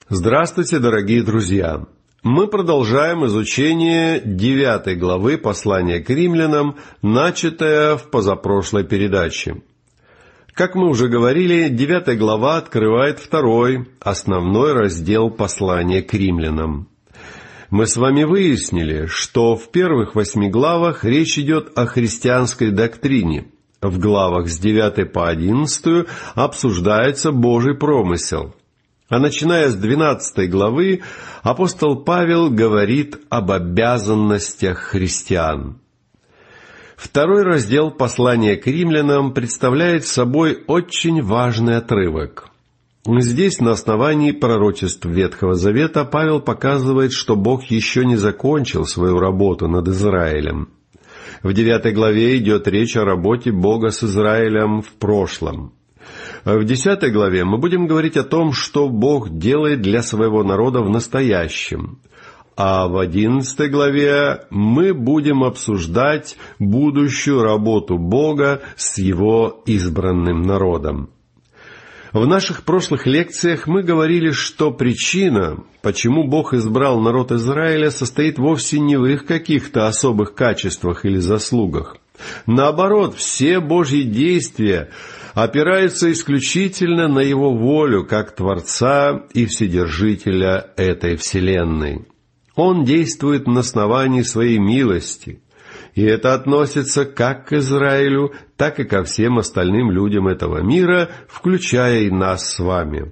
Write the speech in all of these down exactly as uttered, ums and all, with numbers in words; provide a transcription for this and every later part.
Здравствуйте, дорогие друзья! Мы продолжаем изучение девятой главы послания к римлянам, начатое в позапрошлой передаче. Как мы уже говорили, девятая глава открывает второй, основной раздел послания к римлянам. Мы с вами выяснили, что в первых восьми главах речь идет о христианской доктрине. В главах с девятой по одиннадцатую обсуждается Божий промысел. А начиная с двенадцатой главы, апостол Павел говорит об обязанностях христиан. Второй раздел послания к римлянам представляет собой очень важный отрывок. Здесь, на основании пророчеств Ветхого Завета, Павел показывает, что Бог еще не закончил свою работу над Израилем. В девятой главе идет речь о работе Бога с Израилем в прошлом. В десятой главе мы будем говорить о том, что Бог делает для своего народа в настоящем. А в одиннадцатой главе мы будем обсуждать будущую работу Бога с Его избранным народом. В наших прошлых лекциях мы говорили, что причина, почему Бог избрал народ Израиля, состоит вовсе не в их каких-то особых качествах или заслугах. Наоборот, все Божьи действия опираются исключительно на Его волю, как Творца и Вседержителя этой вселенной. Он действует на основании Своей милости, и это относится как к Израилю, так и ко всем остальным людям этого мира, включая и нас с вами.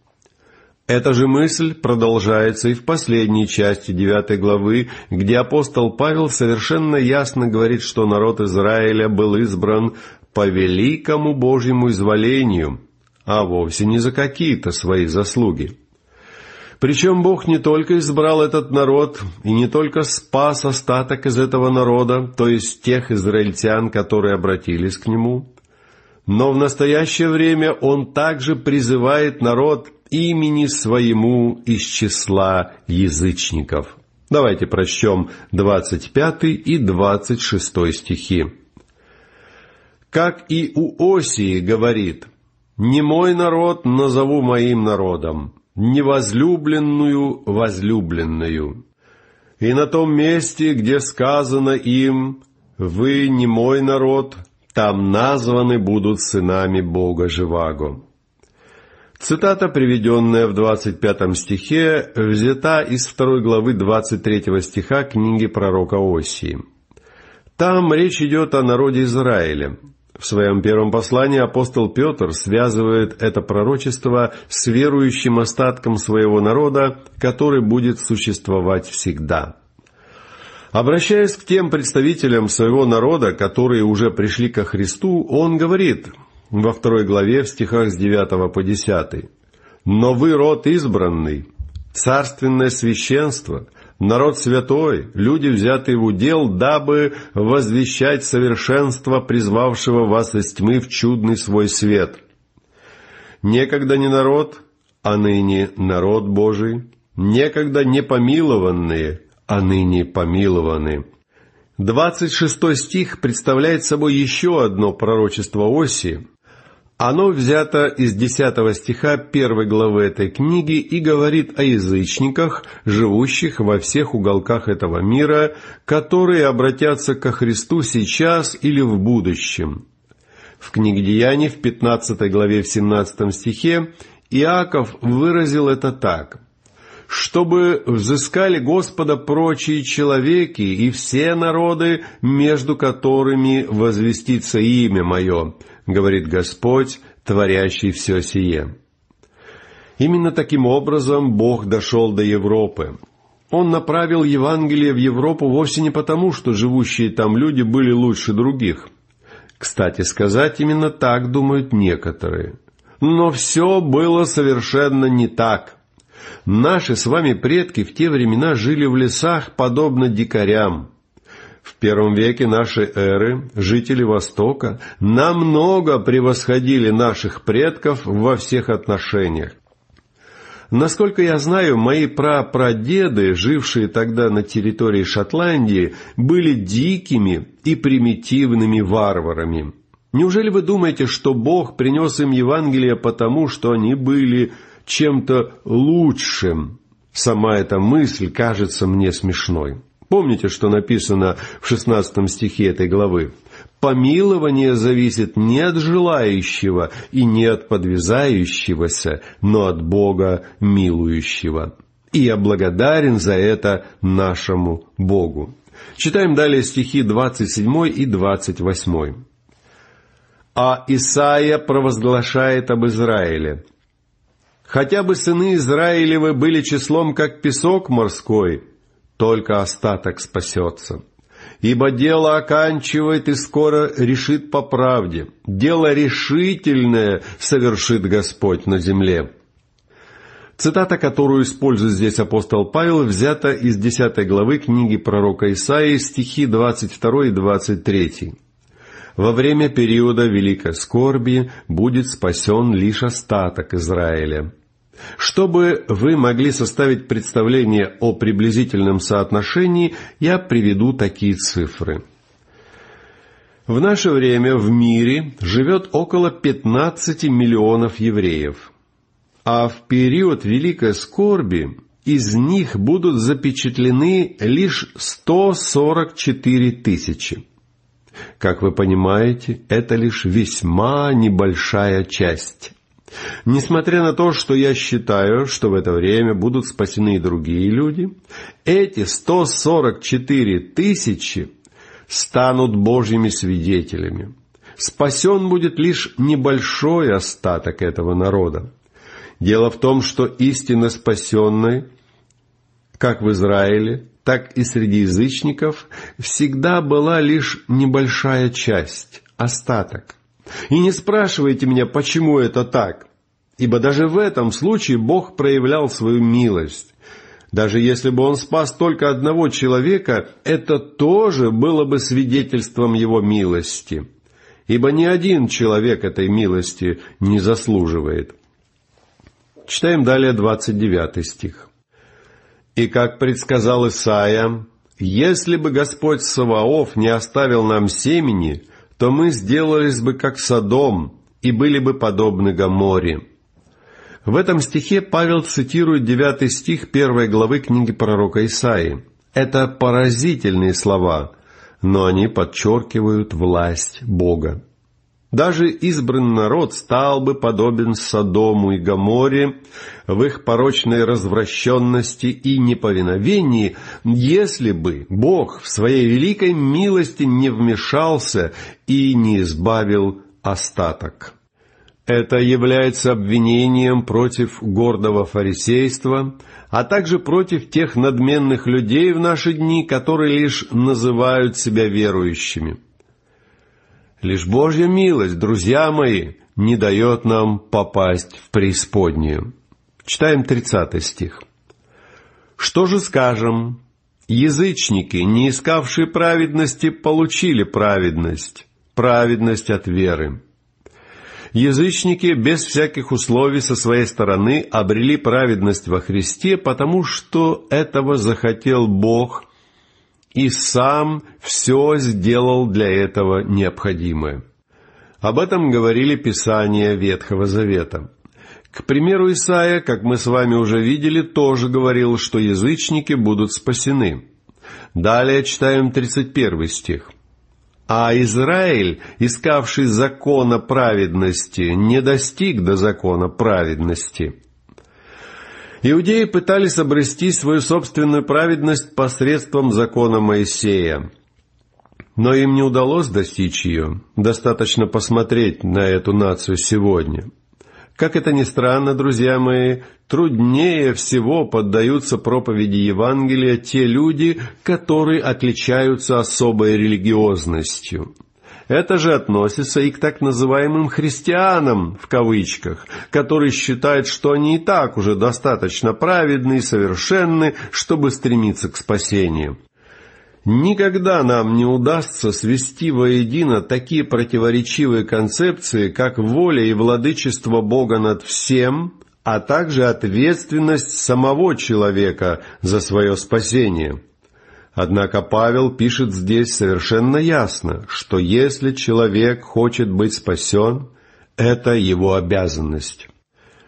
Эта же мысль продолжается и в последней части девятой главы, где апостол Павел совершенно ясно говорит, что народ Израиля был избран по великому Божьему изволению, а вовсе не за какие-то свои заслуги. Причем Бог не только избрал этот народ и не только спас остаток из этого народа, то есть тех израильтян, которые обратились к Нему, но в настоящее время Он также призывает народ имени Своему из числа язычников. Давайте прочтем двадцать пятый и двадцать шестой стихи. «Как и у Осии говорит: «Не мой народ назову моим народом, невозлюбленную возлюбленную». И на том месте, где сказано им: «Вы не мой народ», там названы будут сынами Бога живаго». Цитата, приведенная в двадцать пятом стихе, взята из второй главы двадцать третьего стиха книги пророка Осии. Там речь идет о народе Израиля. В своем первом послании апостол Петр связывает это пророчество с верующим остатком своего народа, который будет существовать всегда. Обращаясь к тем представителям своего народа, которые уже пришли ко Христу, он говорит во второй главе в стихах с девятого по десятый: «Но вы род избранный, царственное священство, народ святой, люди, взятые в удел, дабы возвещать совершенство призвавшего вас из тьмы в чудный свой свет. Некогда не народ, а ныне народ Божий, некогда не помилованные, а ныне помилованы». Двадцать шестой стих представляет собой еще одно пророчество Осии. Оно взято из десятого стиха первой главы этой книги и говорит о язычниках, живущих во всех уголках этого мира, которые обратятся ко Христу сейчас или в будущем. В книге Деяний в пятнадцатой главе в семнадцатом стихе Иаков выразил это так: «Чтобы взыскали Господа прочие человеки и все народы, между которыми возвестится имя Мое, говорит Господь, творящий все сие». Именно таким образом Бог дошел до Европы. Он направил Евангелие в Европу вовсе не потому, что живущие там люди были лучше других. Кстати сказать, именно так думают некоторые. Но все было совершенно не так. Наши с вами предки в те времена жили в лесах, подобно дикарям. В первом веке нашей эры жители Востока намного превосходили наших предков во всех отношениях. Насколько я знаю, мои прапрадеды, жившие тогда на территории Шотландии, были дикими и примитивными варварами. Неужели вы думаете, что Бог принес им Евангелие потому, что они были чем-то лучшим. Сама эта мысль кажется мне смешной. Помните, что написано в шестнадцатом стихе этой главы? «Помилование зависит не от желающего и не от подвязающегося, но от Бога милующего. И я благодарен за это нашему Богу». Читаем далее стихи двадцать седьмой и двадцать восьмой. «А Исаия провозглашает об Израиле. Хотя бы сыны Израилевы были числом, как песок морской, только остаток спасется. Ибо дело оканчивает и скоро решит по правде. Дело решительное совершит Господь на земле». Цитата, которую использует здесь апостол Павел, взята из десятой главы книги пророка Исаии, стихи двадцать второй и двадцать третий. «Во время периода великой скорби будет спасен лишь остаток Израиля». Чтобы вы могли составить представление о приблизительном соотношении, я приведу такие цифры. В наше время в мире живет около пятнадцати миллионов евреев, а в период великой скорби из них будут запечатлены лишь сто сорок четыре тысячи. Как вы понимаете, это лишь весьма небольшая часть. Несмотря на то, что я считаю, что в это время будут спасены и другие люди, эти сто сорок четыре тысячи станут Божьими свидетелями. Спасен будет лишь небольшой остаток этого народа. Дело в том, что истинно спасенной, как в Израиле, так и среди язычников, всегда была лишь небольшая часть, остаток. И не спрашивайте меня, почему это так, ибо даже в этом случае Бог проявлял свою милость. Даже если бы Он спас только одного человека, это тоже было бы свидетельством Его милости, ибо ни один человек этой милости не заслуживает. Читаем далее двадцать девятый стих. «И как предсказал Исаия, если бы Господь Саваоф не оставил нам семени, то мы сделались бы как Содом и были бы подобны Гоморре». В этом стихе Павел цитирует девятый стих первой главы книги пророка Исаии. Это поразительные слова, но они подчеркивают власть Бога. Даже избранный народ стал бы подобен Содому и Гоморре в их порочной развращенности и неповиновении, если бы Бог в своей великой милости не вмешался и не избавил остаток. Это является обвинением против гордого фарисейства, а также против тех надменных людей в наши дни, которые лишь называют себя верующими. Лишь Божья милость, друзья мои, не дает нам попасть в преисподнюю. Читаем тридцатый стих. «Что же скажем? Язычники, не искавшие праведности, получили праведность, праведность от веры». Язычники без всяких условий со своей стороны обрели праведность во Христе, потому что этого захотел Бог и сам все сделал для этого необходимое. Об этом говорили Писания Ветхого Завета. К примеру, Исаия, как мы с вами уже видели, тоже говорил, что язычники будут спасены. Далее читаем тридцать первый стих. «А Израиль, искавший закона праведности, не достиг до закона праведности». Иудеи пытались обрести свою собственную праведность посредством закона Моисея, но им не удалось достичь ее. Достаточно посмотреть на эту нацию сегодня. Как это ни странно, друзья мои, труднее всего поддаются проповеди Евангелия те люди, которые отличаются особой религиозностью. Это же относится и к так называемым «христианам», в кавычках, которые считают, что они и так уже достаточно праведны и совершенны, чтобы стремиться к спасению. Никогда нам не удастся свести воедино такие противоречивые концепции, как воля и владычество Бога над всем, а также ответственность самого человека за свое спасение. Однако Павел пишет здесь совершенно ясно, что если человек хочет быть спасен, это его обязанность.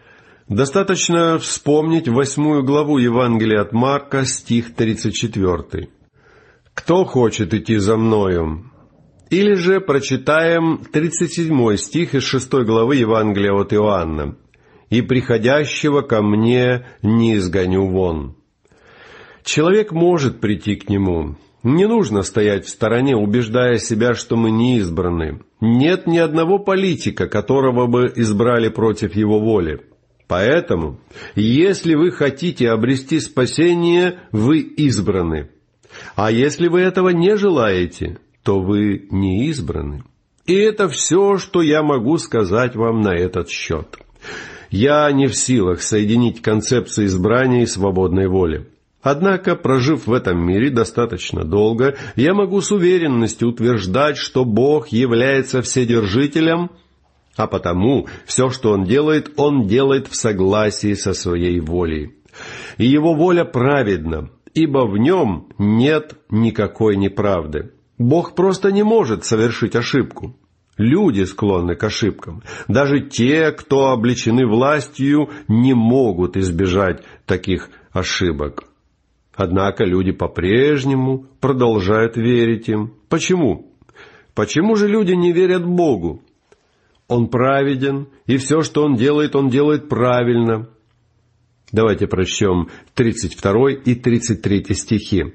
Достаточно вспомнить восьмую главу Евангелия от Марка, стих тридцать четвёртый. «Кто хочет идти за Мною?» Или же прочитаем тридцать седьмой стих из шестой главы Евангелия от Иоанна. «И приходящего ко Мне не изгоню вон». Человек может прийти к Нему. Не нужно стоять в стороне, убеждая себя, что мы не избраны. Нет ни одного политика, которого бы избрали против его воли. Поэтому, если вы хотите обрести спасение, вы избраны. А если вы этого не желаете, то вы не избраны. И это все, что я могу сказать вам на этот счет. Я не в силах соединить концепции избрания и свободной воли. Однако, прожив в этом мире достаточно долго, я могу с уверенностью утверждать, что Бог является вседержителем, а потому все, что Он делает, Он делает в согласии со Своей волей. И Его воля праведна, ибо в Нем нет никакой неправды. Бог просто не может совершить ошибку. Люди склонны к ошибкам. Даже те, кто облечены властью, не могут избежать таких ошибок. Однако люди по-прежнему продолжают верить им. Почему? Почему же люди не верят Богу? Он праведен, и все, что Он делает, Он делает правильно. Давайте прочтем тридцать второй и тридцать третий стихи.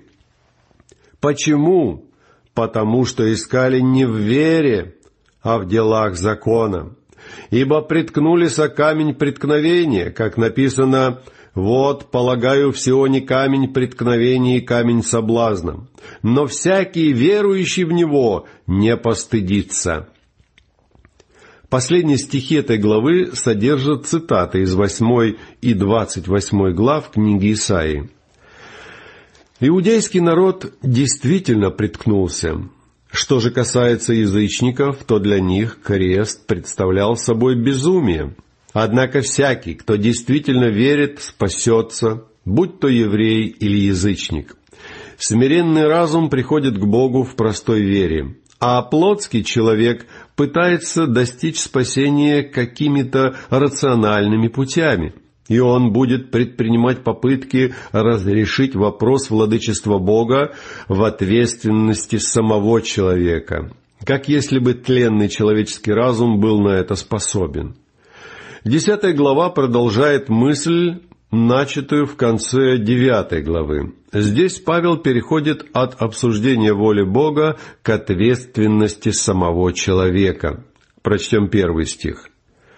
Почему? Потому что искали не в вере, а в делах закона. Ибо приткнулись о камень преткновения, как написано: «Вот, полагаю, в Сионе камень преткновения и камень соблазна, но всякий верующий в него не постыдится». Последние стихи этой главы содержат цитаты из восьмой и двадцать восьмой глав книги Исаии. Иудейский народ действительно приткнулся. Что же касается язычников, то для них крест представлял собой безумие. Однако всякий, кто действительно верит, спасется, будь то еврей или язычник. Смиренный разум приходит к Богу в простой вере, а плотский человек пытается достичь спасения какими-то рациональными путями, и он будет предпринимать попытки разрешить вопрос владычества Бога в ответственности самого человека, как если бы тленный человеческий разум был на это способен. Десятая глава продолжает мысль, начатую в конце девятой главы. Здесь Павел переходит от обсуждения воли Бога к ответственности самого человека. Прочтем первый стих.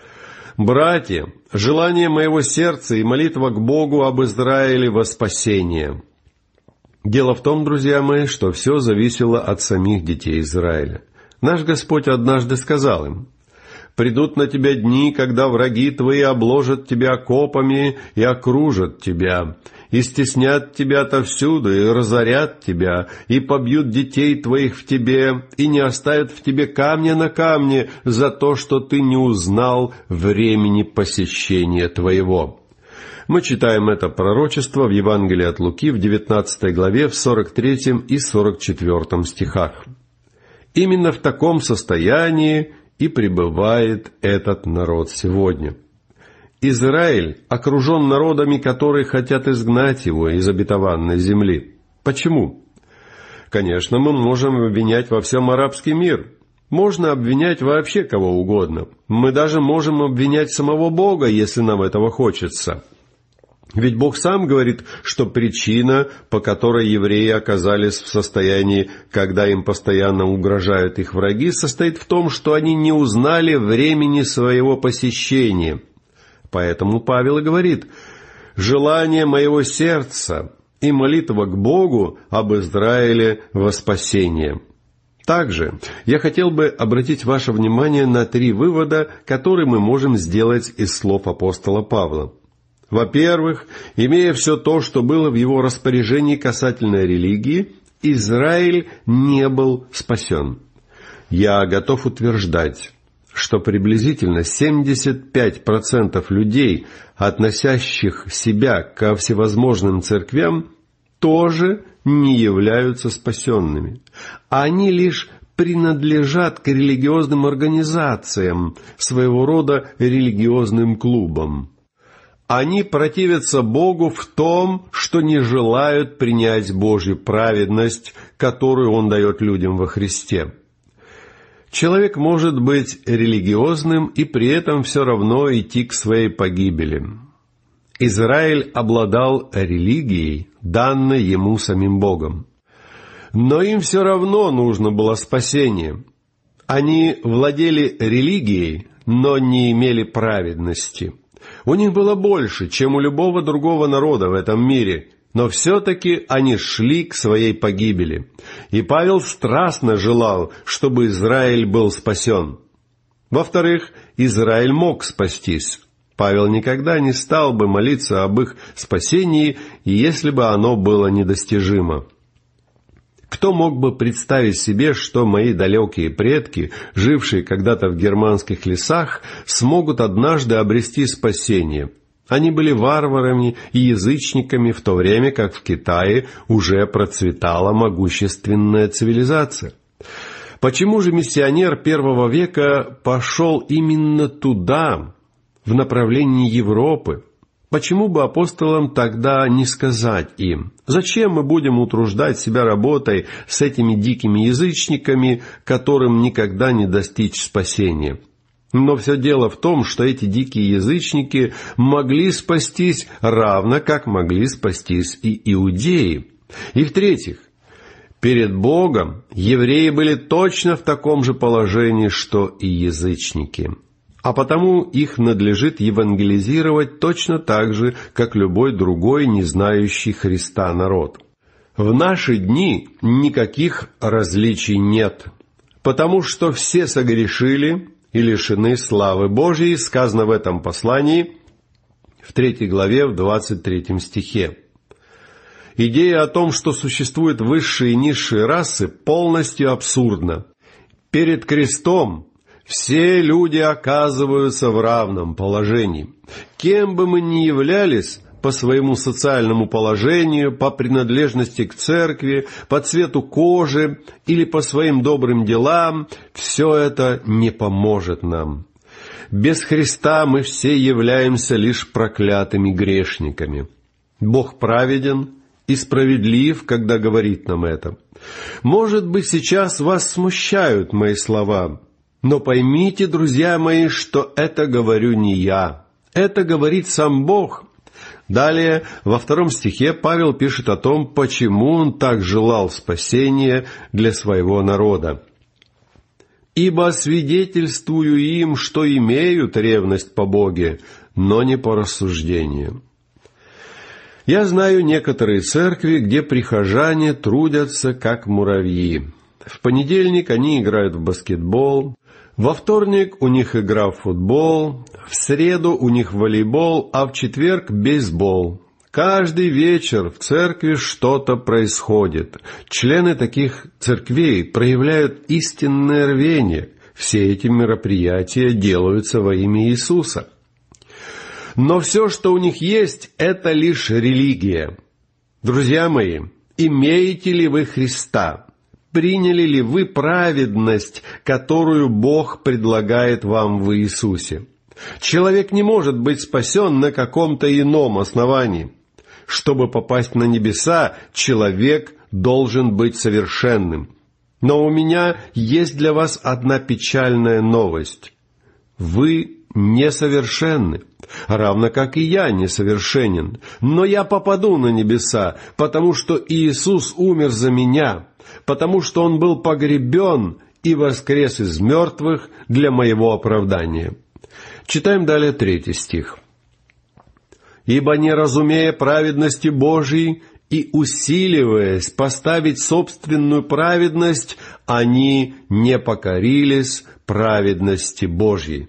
«Братья, желание моего сердца и молитва к Богу об Израиле во спасение». Дело в том, друзья мои, что все зависело от самих детей Израиля. Наш Господь однажды сказал им: «Придут на тебя дни, когда враги твои обложат тебя копами и окружат тебя, и стеснят тебя отовсюду, и разорят тебя, и побьют детей твоих в тебе, и не оставят в тебе камня на камне за то, что ты не узнал времени посещения твоего». Мы читаем это пророчество в Евангелии от Луки в девятнадцатой главе в сорок третьем и сорок четвёртом стихах. Именно в таком состоянии и пребывает этот народ сегодня. Израиль окружен народами, которые хотят изгнать его из обетованной земли. Почему? Конечно, мы можем обвинять во всем арабский мир. Можно обвинять вообще кого угодно. Мы даже можем обвинять самого Бога, если нам этого хочется. Ведь Бог сам говорит, что причина, по которой евреи оказались в состоянии, когда им постоянно угрожают их враги, состоит в том, что они не узнали времени своего посещения. Поэтому Павел и говорит: «Желание моего сердца и молитва к Богу об Израиле во спасение». Также я хотел бы обратить ваше внимание на три вывода, которые мы можем сделать из слов апостола Павла. Во-первых, имея все то, что было в его распоряжении касательно религии, Израиль не был спасен. Я готов утверждать, что приблизительно семьдесят пять процентов людей, относящих себя ко всевозможным церквям, тоже не являются спасенными. Они лишь принадлежат к религиозным организациям, своего рода религиозным клубам. Они противятся Богу в том, что не желают принять Божью праведность, которую Он дает людям во Христе. Человек может быть религиозным и при этом все равно идти к своей погибели. Израиль обладал религией, данной ему самим Богом. Но им все равно нужно было спасение. Они владели религией, но не имели праведности. У них было больше, чем у любого другого народа в этом мире, но все-таки они шли к своей погибели. И Павел страстно желал, чтобы Израиль был спасен. Во-вторых, Израиль мог спастись. Павел никогда не стал бы молиться об их спасении, если бы оно было недостижимо. Кто мог бы представить себе, что мои далекие предки, жившие когда-то в германских лесах, смогут однажды обрести спасение? Они были варварами и язычниками, в то время как в Китае уже процветала могущественная цивилизация. Почему же миссионер первого века пошел именно туда, в направлении Европы? Почему бы апостолам тогда не сказать им: зачем мы будем утруждать себя работой с этими дикими язычниками, которым никогда не достичь спасения? Но все дело в том, что эти дикие язычники могли спастись равно, как могли спастись и иудеи. И в-третьих, перед Богом евреи были точно в таком же положении, что и язычники. А потому их надлежит евангелизировать точно так же, как любой другой, не знающий Христа народ. В наши дни никаких различий нет, потому что все согрешили и лишены славы Божией, сказано в этом послании, в третьей главе, в двадцать третьем стихе. Идея о том, что существуют высшие и низшие расы, полностью абсурдна. Перед крестом все люди оказываются в равном положении. Кем бы мы ни являлись, по своему социальному положению, по принадлежности к церкви, по цвету кожи или по своим добрым делам, все это не поможет нам. Без Христа мы все являемся лишь проклятыми грешниками. Бог праведен и справедлив, когда говорит нам это. Может быть, сейчас вас смущают мои слова, но поймите, друзья мои, что это говорю не я. Это говорит сам Бог. Далее, во втором стихе Павел пишет о том, почему он так желал спасения для своего народа. «Ибо свидетельствую им, что имеют ревность по Боге, но не по рассуждению». Я знаю некоторые церкви, где прихожане трудятся как муравьи. В понедельник они играют в баскетбол, во вторник у них игра в футбол, в среду у них волейбол, а в четверг бейсбол. Каждый вечер в церкви что-то происходит. Члены таких церквей проявляют истинное рвение. Все эти мероприятия делаются во имя Иисуса. Но все, что у них есть, это лишь религия. Друзья мои, имеете ли вы Христа? Приняли ли вы праведность, которую Бог предлагает вам в Иисусе? Человек не может быть спасен на каком-то ином основании. Чтобы попасть на небеса, человек должен быть совершенным. Но у меня есть для вас одна печальная новость. Вы несовершенны, равно как и я несовершенен. Но я попаду на небеса, потому что Иисус умер за меня, потому что Он был погребен и воскрес из мертвых для моего оправдания. Читаем далее третий стих. «Ибо, не разумея праведности Божией и усиливаясь поставить собственную праведность, они не покорились праведности Божьей».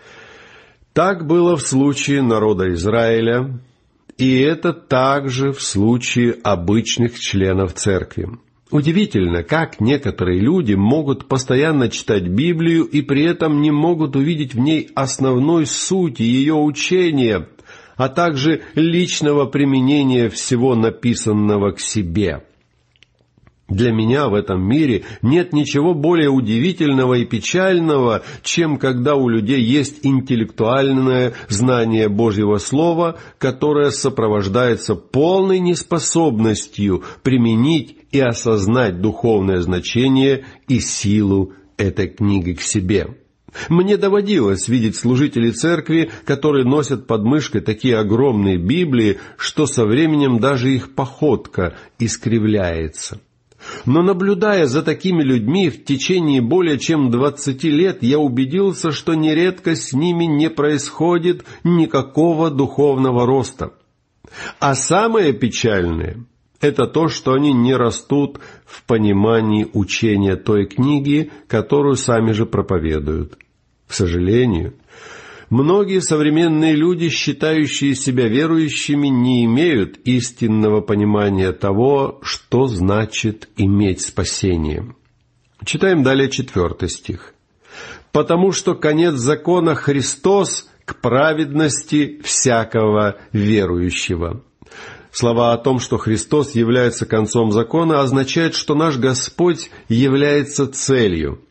Так было в случае народа Израиля, и это также в случае обычных членов церкви. Удивительно, как некоторые люди могут постоянно читать Библию и при этом не могут увидеть в ней основной сути ее учения, а также личного применения всего написанного к себе. Для меня в этом мире нет ничего более удивительного и печального, чем когда у людей есть интеллектуальное знание Божьего Слова, которое сопровождается полной неспособностью применить и осознать духовное значение и силу этой книги к себе. Мне доводилось видеть служителей церкви, которые носят под мышкой такие огромные Библии, что со временем даже их походка искривляется. Но наблюдая за такими людьми в течение более чем двадцати лет, я убедился, что нередко с ними не происходит никакого духовного роста. А самое печальное – это то, что они не растут в понимании учения той книги, которую сами же проповедуют. К сожалению, многие современные люди, считающие себя верующими, не имеют истинного понимания того, что значит иметь спасение. Читаем далее четвертый стих. «Потому что конец закона Христос к праведности всякого верующего». Слова о том, что Христос является концом закона, означает, что наш Господь является целью.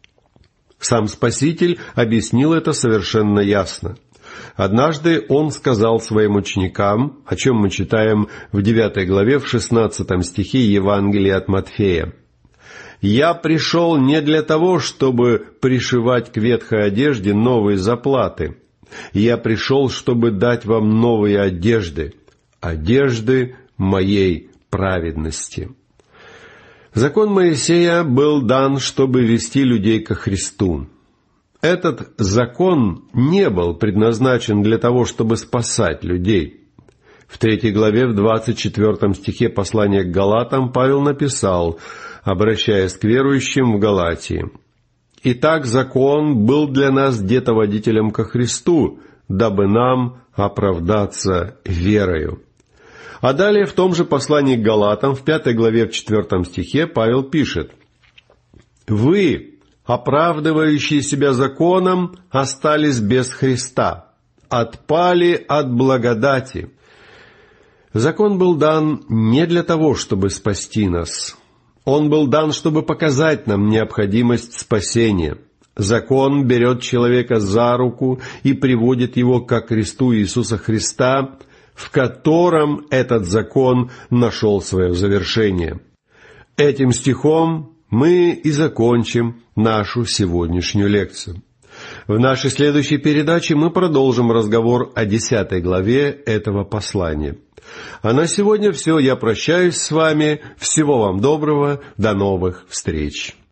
Сам Спаситель объяснил это совершенно ясно. Однажды Он сказал своим ученикам, о чем мы читаем в девятой главе, в шестнадцатом стихе Евангелия от Матфея. «Я пришел не для того, чтобы пришивать к ветхой одежде новые заплаты. Я пришел, чтобы дать вам новые одежды, одежды моей праведности». Закон Моисея был дан, чтобы вести людей ко Христу. Этот закон не был предназначен для того, чтобы спасать людей. В третьей главе, в двадцать четвертом стихе послания к Галатам Павел написал, обращаясь к верующим в Галатии: «Итак, закон был для нас детоводителем ко Христу, дабы нам оправдаться верою». А далее в том же послании к Галатам, в пятой главе, в четвертом стихе, Павел пишет: «Вы, оправдывающие себя законом, остались без Христа, отпали от благодати». Закон был дан не для того, чтобы спасти нас. Он был дан, чтобы показать нам необходимость спасения. Закон берет человека за руку и приводит его ко кресту Иисуса Христа, в котором этот закон нашел свое завершение. Этим стихом мы и закончим нашу сегодняшнюю лекцию. В нашей следующей передаче мы продолжим разговор о десятой главе этого послания. А на сегодня все. Я прощаюсь с вами. Всего вам доброго. До новых встреч.